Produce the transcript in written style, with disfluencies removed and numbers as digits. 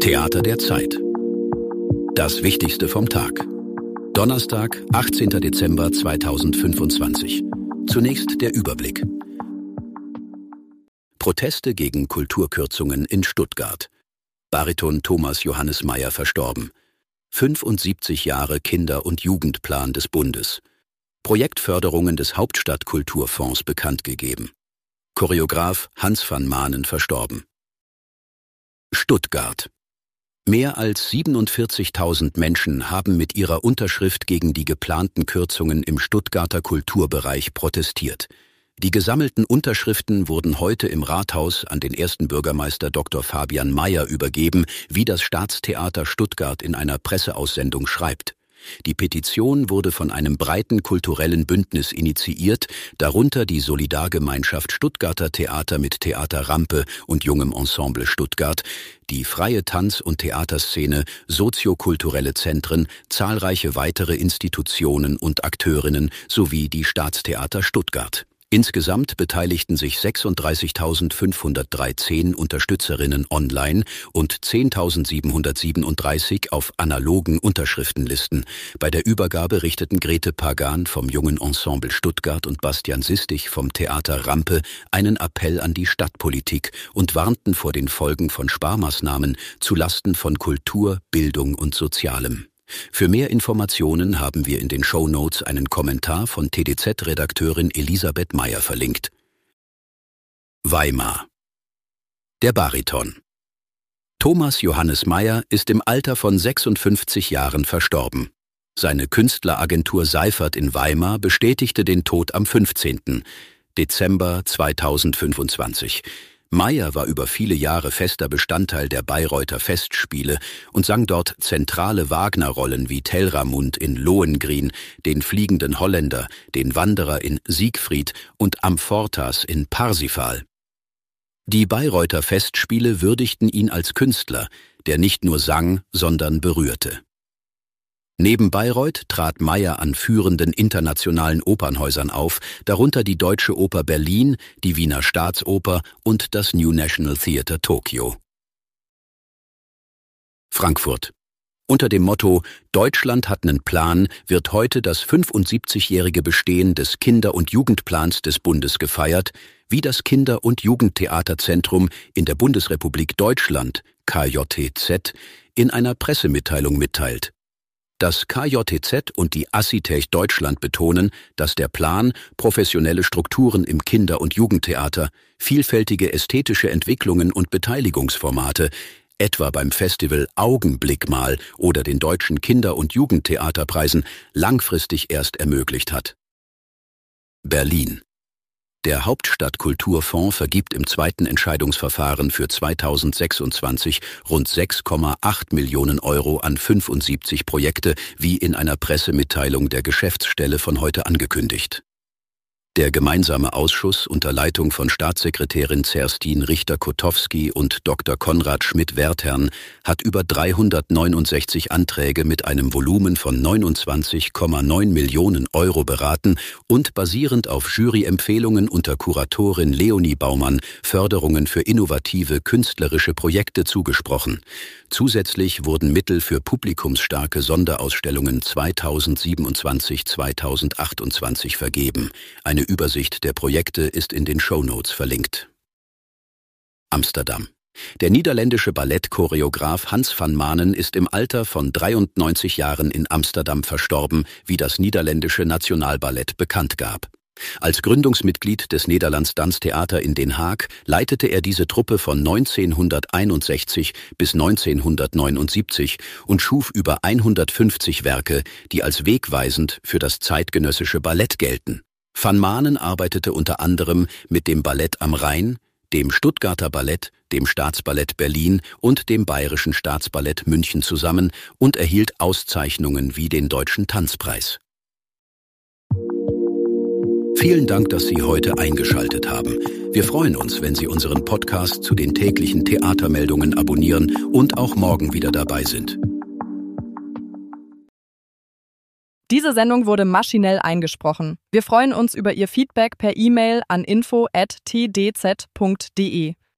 Theater der Zeit. Das Wichtigste vom Tag. Donnerstag, 18. Dezember 2025. Zunächst der Überblick. Proteste gegen Kulturkürzungen in Stuttgart. Bariton Thomas Johannes Meyer verstorben. 75 Jahre Kinder- und Jugendplan des Bundes. Projektförderungen des Hauptstadtkulturfonds bekannt gegeben. Choreograf Hans van Maanen verstorben. Stuttgart. Mehr als 47.000 Menschen haben mit ihrer Unterschrift gegen die geplanten Kürzungen im Stuttgarter Kulturbereich protestiert. Die gesammelten Unterschriften wurden heute im Rathaus an den ersten Bürgermeister Dr. Fabian Mayer übergeben, wie das Staatstheater Stuttgart in einer Presseaussendung schreibt. Die Petition wurde von einem breiten kulturellen Bündnis initiiert, darunter die Solidargemeinschaft Stuttgarter Theater mit Theater Rampe und Jungem Ensemble Stuttgart, die freie Tanz- und Theaterszene, soziokulturelle Zentren, zahlreiche weitere Institutionen und Akteurinnen sowie die Staatstheater Stuttgart. Insgesamt beteiligten sich 36.513 Unterstützerinnen online und 10.737 auf analogen Unterschriftenlisten. Bei der Übergabe richteten Grete Pagan vom Jungen Ensemble Stuttgart und Bastian Sistich vom Theater Rampe einen Appell an die Stadtpolitik und warnten vor den Folgen von Sparmaßnahmen zulasten von Kultur, Bildung und Sozialem. Für mehr Informationen haben wir in den Shownotes einen Kommentar von TDZ-Redakteurin Elisabeth Meyer verlinkt. Weimar. Der Bariton. Thomas Johannes Meyer ist im Alter von 56 Jahren verstorben. Seine Künstleragentur Seifert in Weimar bestätigte den Tod am 15. Dezember 2025. Meyer war über viele Jahre fester Bestandteil der Bayreuther Festspiele und sang dort zentrale Wagner-Rollen wie Telramund in Lohengrin, den Fliegenden Holländer, den Wanderer in Siegfried und Amfortas in Parsifal. Die Bayreuther Festspiele würdigten ihn als Künstler, der nicht nur sang, sondern berührte. Neben Bayreuth trat Meyer an führenden internationalen Opernhäusern auf, darunter die Deutsche Oper Berlin, die Wiener Staatsoper und das New National Theatre Tokio. Frankfurt. Unter dem Motto »Deutschland hat nen Plan« wird heute das 75-jährige Bestehen des Kinder- und Jugendplans des Bundes gefeiert, wie das Kinder- und Jugendtheaterzentrum in der Bundesrepublik Deutschland, KJTZ, in einer Pressemitteilung mitteilt. Das KJTZ und die Assitech Deutschland betonen, dass der Plan professionelle Strukturen im Kinder- und Jugendtheater, vielfältige ästhetische Entwicklungen und Beteiligungsformate, etwa beim Festival Augenblick mal oder den deutschen Kinder- und Jugendtheaterpreisen, langfristig erst ermöglicht hat. Berlin. Der Hauptstadtkulturfonds vergibt im zweiten Entscheidungsverfahren für 2026 rund 6,8 Millionen Euro an 75 Projekte, wie in einer Pressemitteilung der Geschäftsstelle von heute angekündigt. Der gemeinsame Ausschuss unter Leitung von Staatssekretärin Zerstin Richter-Kotowski und Dr. Konrad Schmidt-Werthern hat über 369 Anträge mit einem Volumen von 29,9 Millionen Euro beraten und basierend auf Juryempfehlungen unter Kuratorin Leonie Baumann Förderungen für innovative künstlerische Projekte zugesprochen. Zusätzlich wurden Mittel für publikumsstarke Sonderausstellungen 2027-2028 vergeben. Eine Übersicht der Projekte ist in den Shownotes verlinkt. Amsterdam. Der niederländische Ballettchoreograf Hans van Maanen ist im Alter von 93 Jahren in Amsterdam verstorben, wie das niederländische Nationalballett bekannt gab. Als Gründungsmitglied des Nederlands Danstheater in Den Haag leitete er diese Truppe von 1961 bis 1979 und schuf über 150 Werke, die als wegweisend für das zeitgenössische Ballett gelten. Van Maanen arbeitete unter anderem mit dem Ballett am Rhein, dem Stuttgarter Ballett, dem Staatsballett Berlin und dem Bayerischen Staatsballett München zusammen und erhielt Auszeichnungen wie den Deutschen Tanzpreis. Vielen Dank, dass Sie heute eingeschaltet haben. Wir freuen uns, wenn Sie unseren Podcast zu den täglichen Theatermeldungen abonnieren und auch morgen wieder dabei sind. Diese Sendung wurde maschinell eingesprochen. Wir freuen uns über Ihr Feedback per E-Mail an info@tdz.de.